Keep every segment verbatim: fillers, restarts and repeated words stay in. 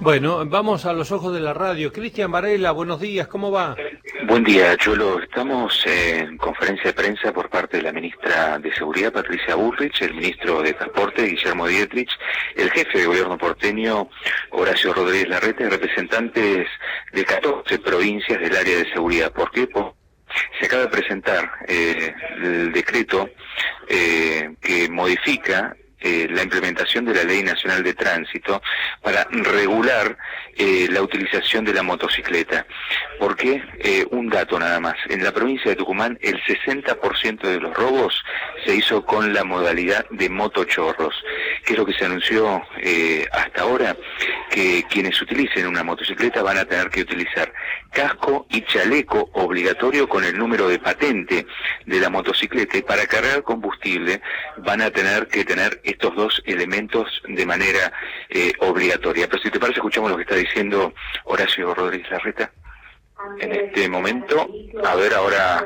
Bueno, vamos a los ojos de la radio. Cristian Varela, buenos días, ¿cómo va? Buen día, Cholo. Estamos en conferencia de prensa por parte de la ministra de Seguridad, Patricia Bullrich, el ministro de Transporte, Guillermo Dietrich, el jefe de gobierno porteño, Horacio Rodríguez Larreta, y representantes de catorce provincias del área de seguridad. ¿Por qué? Porque se acaba de presentar eh, el decreto eh, que modifica Eh, la implementación de la Ley Nacional de Tránsito para regular eh, la utilización de la motocicleta. ¿Por qué? Eh, un dato nada más. En la provincia de Tucumán el sesenta por ciento de los robos se hizo con la modalidad de motochorros. ¿Qué es lo que se anunció eh, hasta ahora? Que quienes utilicen una motocicleta van a tener que utilizar casco y chaleco obligatorio con el número de patente de la motocicleta, y para cargar combustible van a tener que tener estos dos elementos de manera eh, obligatoria. Pero si te parece, escuchamos lo que está diciendo Horacio Rodríguez Larreta en este momento. A ver, ahora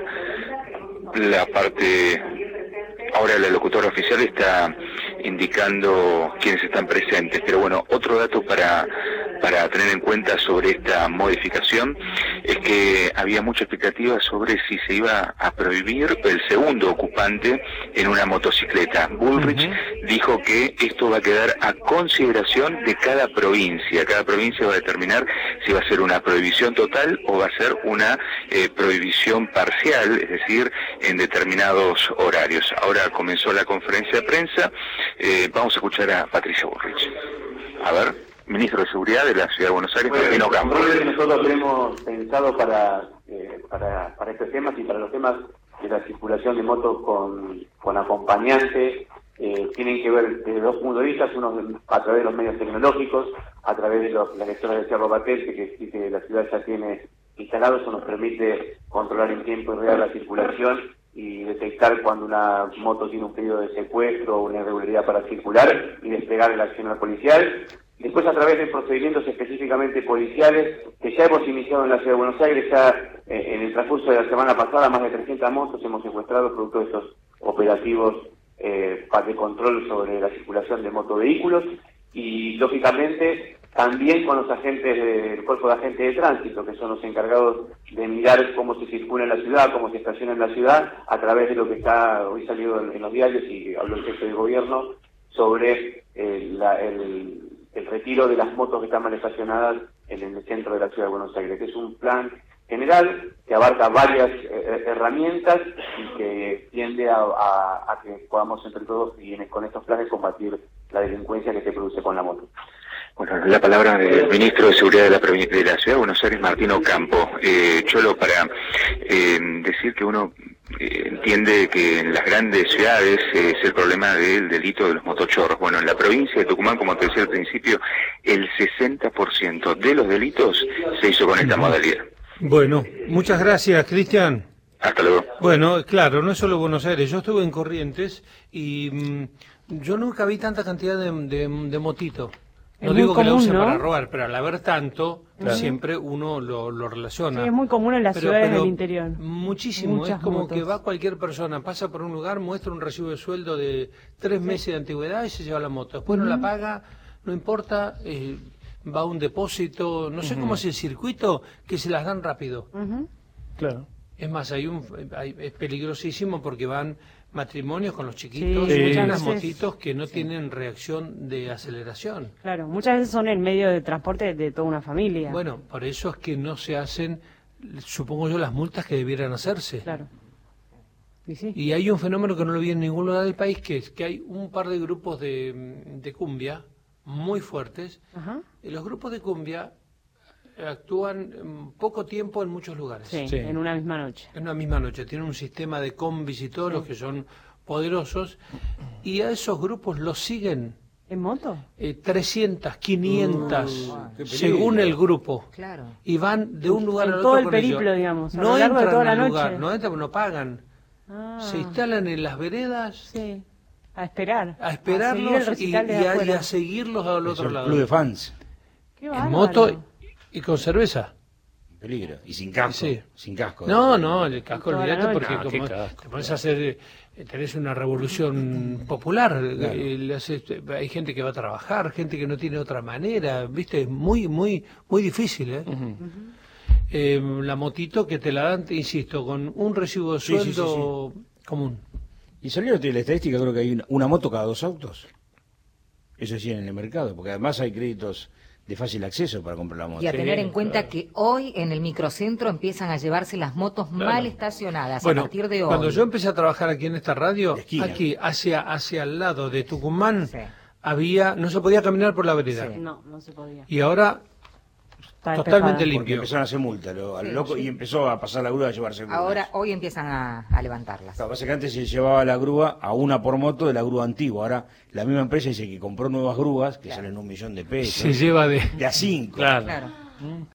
la parte, ahora la locutora oficial está indicando quiénes están presentes. Pero bueno, otro dato para para tener en cuenta sobre esta modificación es que había mucha expectativa sobre si se iba a prohibir el segundo ocupante en una motocicleta. Bullrich uh-huh. dijo que esto va a quedar a consideración de cada provincia. Cada provincia va a determinar si va a ser una prohibición total o va a ser una eh, prohibición parcial, es decir, en determinados horarios. Ahora comenzó la conferencia de prensa. Eh, vamos a escuchar a Patricia Bullrich. A ver. Ministro de Seguridad de la Ciudad de Buenos Aires, Martino Campo. Nosotros tenemos pensado para, eh, para para estos temas y para los temas de la circulación de motos con, con acompañante, eh, tienen que ver desde dos puntos de vista, uno a través de los medios tecnológicos, a través de los, las lectoras de Cerro Batente, que, que la ciudad ya tiene instalado. Eso nos permite controlar en tiempo real la circulación y detectar cuando una moto tiene un pedido de secuestro o una irregularidad para circular y desplegar el accionar policial. Después, a través de procedimientos específicamente policiales que ya hemos iniciado en la Ciudad de Buenos Aires, ya eh, en el transcurso de la semana pasada, más de trescientas motos hemos secuestrado producto de estos operativos eh, de control sobre la circulación de motovehículos, y lógicamente también con los agentes del Cuerpo de Agentes de Tránsito, que son los encargados de mirar cómo se circula en la ciudad, cómo se estaciona en la ciudad, a través de lo que está hoy salido en, en los diarios, y habló el jefe del gobierno sobre eh, la, el el retiro de las motos que están mal estacionadas en el centro de la Ciudad de Buenos Aires, que es un plan general que abarca varias eh, herramientas y que tiende a, a, a que podamos entre todos y en, con estos planes combatir la delincuencia que se produce con la moto. Bueno, la palabra del ministro de Seguridad de la, de la Ciudad de Buenos Aires, Martino Campo. Eh, Cholo, para eh, decir que uno eh, entiende que en las grandes ciudades eh, es el problema del delito de los motochorros. Bueno, en la provincia de Tucumán, como te decía al principio, el sesenta por ciento de los delitos se hizo con esta modalidad. Bueno, muchas gracias, Cristian. Hasta luego. Bueno, claro, no es solo Buenos Aires. Yo estuve en Corrientes y mmm, yo nunca vi tanta cantidad de, de, de motitos. No digo que la usen para robar, pero al haber tanto, claro, siempre uno lo, lo relaciona. Sí, es muy común en las pero, ciudades pero del interior. Muchísimo, Muchas es como motos. que va cualquier persona, pasa por un lugar, muestra un recibo de sueldo de tres sí. meses de antigüedad y se lleva la moto. Después uh-huh. no la paga, no importa, eh, va a un depósito, no sé uh-huh. cómo es el circuito, que se las dan rápido. Uh-huh. Claro. Es más, hay un, hay, es peligrosísimo porque van matrimonios con los chiquitos, sí, muchas veces, motitos que no sí. tienen reacción de aceleración. Claro, muchas veces son el medio de transporte de toda una familia. Bueno, por eso es que no se hacen, supongo yo, las multas que debieran hacerse. Claro. Y, sí. y hay un fenómeno que no lo vi en ningún lugar del país, que es que hay un par de grupos de, de cumbia muy fuertes. Ajá. Y los grupos de cumbia actúan poco tiempo en muchos lugares. Sí, sí, en una misma noche. En una misma noche. Tienen un sistema de combis y todos sí. los que son poderosos, y a esos grupos los siguen. ¿En moto? Eh, trescientas, quinientas, uh, según el grupo. Claro. Y van de un lugar en al todo otro el con periplo, ellos. digamos, a no lo largo entran de toda la al noche. lugar, no entran, no pagan. Ah. Se instalan en las veredas. Sí. A esperar. A esperarlos a y, y, a, y a seguirlos al otro es lado. Club de fans. Qué en moto y con cerveza. peligro. Y sin casco. Sí. Sin casco. No, no, el casco, Toda la olvídate, noche. porque No, qué como casco, te pones a hacer, eh, tenés una revolución popular, Claro. eh, le haces- hay gente que va a trabajar, gente que no tiene otra manera, viste, es muy, muy, muy difícil, ¿eh? Ujú. Eh, la motito que te la dan, te insisto, con un recibo de Sí, sí, sí, sueldo común. Y salió la estadística, creo que hay una, una moto cada dos autos. Eso sí en el mercado, porque además hay créditos de fácil acceso para comprar la moto. Y a Sí, tener en cuenta claro. que hoy en el microcentro empiezan a llevarse las motos Claro. mal estacionadas Bueno, a partir de hoy. cuando yo empecé a trabajar aquí en esta radio, De esquina. aquí hacia hacia el lado de Tucumán, Sí. había, no se podía caminar por la vereda. Sí. No, no se podía. Y ahora Está totalmente despejada. Porque limpio. empezaron a hacer multa lo- al Sí, loco sí. y empezó a pasar la grúa a llevarse grúas. Ahora, hoy empiezan a, a levantarlas. Lo que pasa es que antes se llevaba la grúa a una por moto de la grúa antigua. Ahora la misma empresa dice que compró nuevas grúas que Claro. salen un millón de pesos. Se lleva de... De a cinco. Claro. Claro.